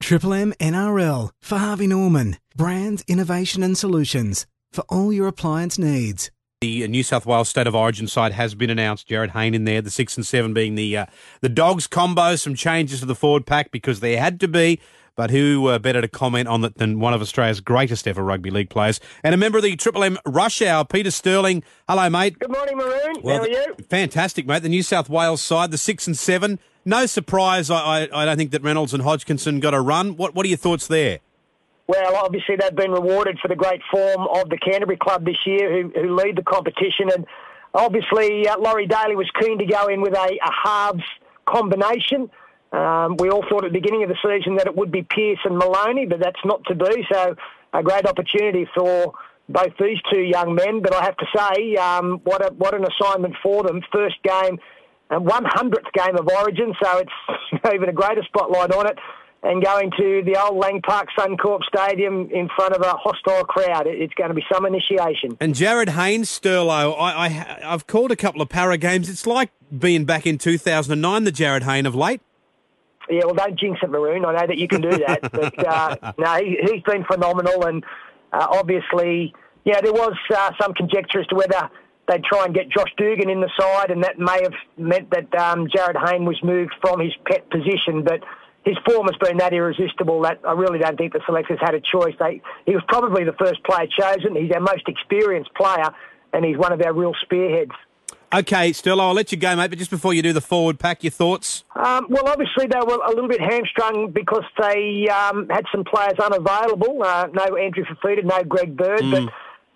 Triple M NRL for Harvey Norman. Brands, innovation and solutions for all your appliance needs. The New South Wales State of Origin side has been announced. Jared Hayne in there, the 6 and 7 being the Dogs combo. Some changes to the forward pack because there had to be. But who better to comment on it than one of Australia's greatest ever rugby league players and a member of the Triple M Rush Hour, Peter Sterling. Hello, mate. Good morning, Maroon. Well, how are you? Fantastic, mate. The New South Wales side, the 6 and 7. No surprise, I don't think that Reynolds and Hodgkinson got a run. What are your thoughts there? Well, obviously they've been rewarded for the great form of the Canterbury club this year, who lead the competition. And obviously Laurie Daly was keen to go in with a halves combination. We all thought at the beginning of the season that it would be Pearce and Maloney, but that's not to be. So a great opportunity for both these two young men. But I have to say, what an assignment for them. First game, 100th game of Origin, so it's even a greater spotlight on it. And going to the old Lang Park Suncorp Stadium in front of a hostile crowd. It's going to be some initiation. And Jared Hayne, Sterlo, I've called a couple of para games. It's like being back in 2009, the Jared Hayne of late. Yeah, well, don't jinx it, Maroon. I know that you can do that. But, no, he's been phenomenal. And obviously, yeah, there was some conjecture as to whether they'd try and get Josh Dugan in the side, and that may have meant that Jared Hayne was moved from his pet position. But his form has been that irresistible that I really don't think the selectors had a choice. He was probably the first player chosen. He's our most experienced player, and he's one of our real spearheads. Okay, Sterlo, I'll let you go, mate, but just before you do the forward pack, your thoughts? Well, obviously they were a little bit hamstrung because they had some players unavailable. No Andrew Fafita, no Greg Bird. But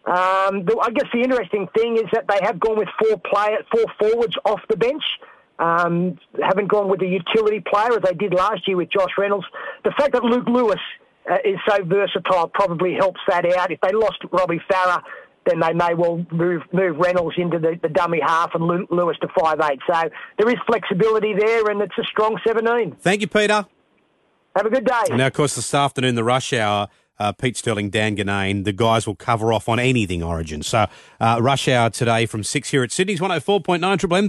I guess the interesting thing is that they have gone with four forwards off the bench. Haven't gone with a utility player as they did last year with Josh Reynolds. The fact that Luke Lewis is so versatile probably helps that out. If they lost Robbie Farah, then they may well move Reynolds into the dummy half and Lewis to 5'8". So there is flexibility there, and it's a strong 17. Thank you, Peter. Have a good day. And now, of course, this afternoon, the Rush Hour, Pete Sterling, Dan Ganane, the guys will cover off on anything Origin. So Rush Hour today from 6 here at Sydney's 104.9 Triple M.